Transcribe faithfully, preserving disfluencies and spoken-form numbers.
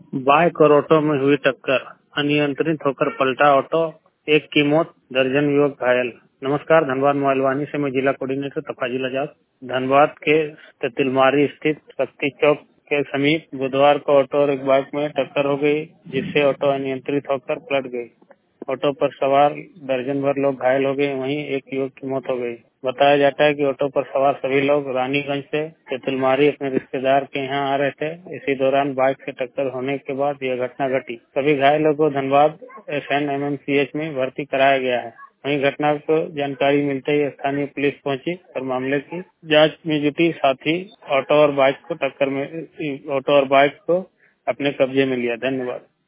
Bike और auto में हुई टक्कर, अनियंत्रित होकर पलटा ऑटो, एक की मौत, दर्जन युवक घायल। नमस्कार, धनबाद मोबाइल वाणी से मैं जिला कोऑर्डिनेटर तफाजिल आजाद। धनबाद के तिलमारी स्थित शक्ति चौक के समीप बुधवार को ऑटो और एक बाइक में टक्कर हो गई, जिससे ऑटो अनियंत्रित होकर पलट गई। ऑटो पर सवार दर्जन भर लोग घायल हो गए, वहीं एक युवक की मौत हो गई। बताया जाता है कि ऑटो पर सवार सभी लोग रानीगंज से तेतुलमारी अपने रिश्तेदार के यहाँ आ रहे थे। इसी दौरान बाइक से टक्कर होने के बाद यह घटना घटी। सभी घायलों को Dhanbad S N M M C H में भर्ती कराया गया है। वहीं घटना को जानकारी मिलते ही स्थानीय पुलिस पहुंची और मामले की जांच में जुटी, साथ ही ऑटो और बाइक को टक्कर में ऑटो और बाइक को अपने कब्जे में लिया। धन्यवाद।